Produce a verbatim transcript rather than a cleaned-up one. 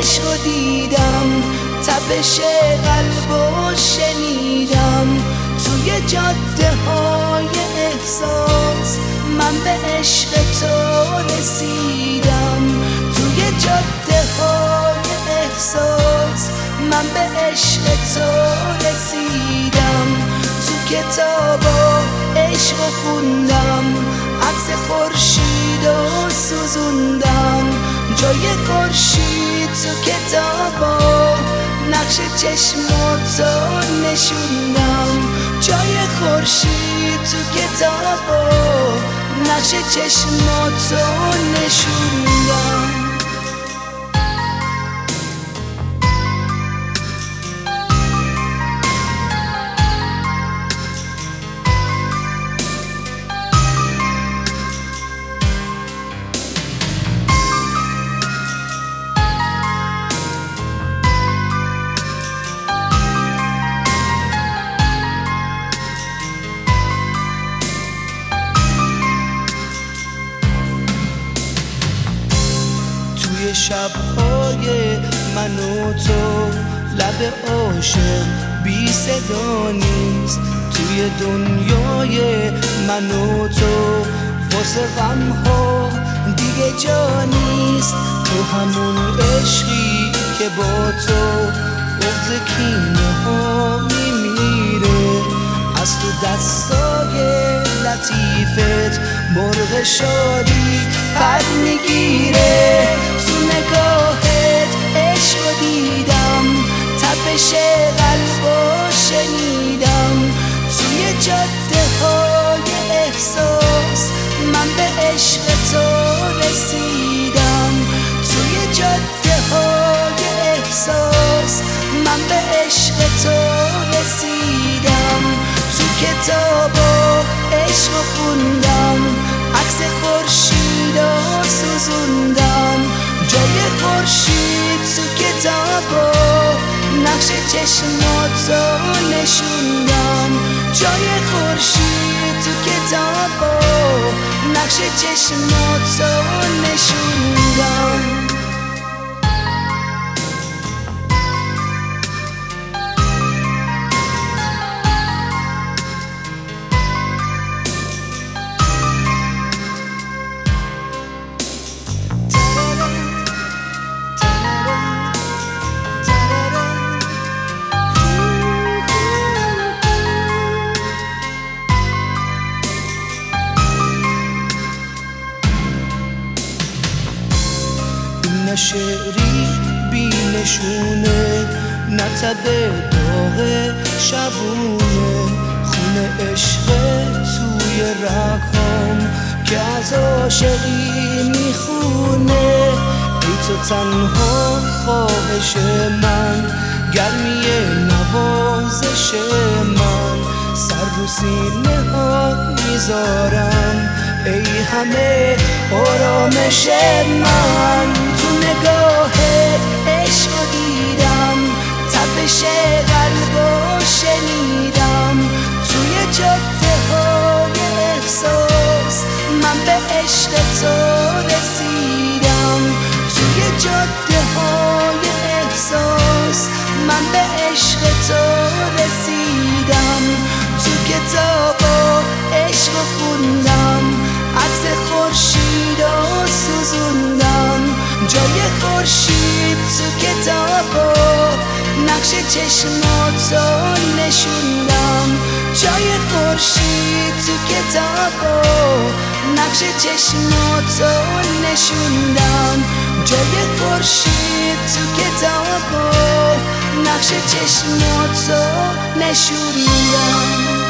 عشق دیدم، تپش قلبو شنیدم، توی جاده های احساس من به عشق تو رسیدم، توی جاده های احساس من به عشق تو رسیدم، تو کتابا عشق خوندم، عکس خورشیدو سوزوندم، جای خورشید تو کتابا نقش چشماتو نشوندم، جای خورشید تو کتابا نقش چشماتو نشوندم. توی شب‌های من و تو لب عاشق بی صدا نیست، توی دنیای من و تو واسه غم‌ها دیگه جا نیست، تو همون عشقی که با تو بغض کینه ها میمیره، از تو دستای لطیفت مرغ شادی پر میگیره، تو نگاهت عشق دیدم، تپش قلبو شنیدم، توی جاده های احساس من به عشق تو رسیدم، توی جاده های احساس من به عشق تو رسیدم، تو کتابا عشق خوندم، عکس خورشیدو سوزوندم، جای خورشید تو کتابا نقش چشماتو نشوندم، جای خورشید تو کتابا نقش چشماتو نشوندم. نه شعری بی نشونه، نه تب داغ شبونه، خون عشق توی رگام که از عاشقی میخونه، ای تو تنها خواهش من، گرمی نوازش من، سر رو سینه ها میذارم، ای همه آرامش من، تو نگاهت عشق دیدم، تپش قلبو شنیدم، توی جاده های احساس من به عشق تو رسیدم، توی جاده های احساس من به عشق تو رسیدم، تو کتابا عشق خوندم، عکس خورشیدو سوزوندم، جای خورشید تو کتابا نقش چشماتو نشوندم، جای خورشید تو کتابا نقش چشماتو نشوندم، جای خورشید تو کتابا نقش چشماتو نشوندم.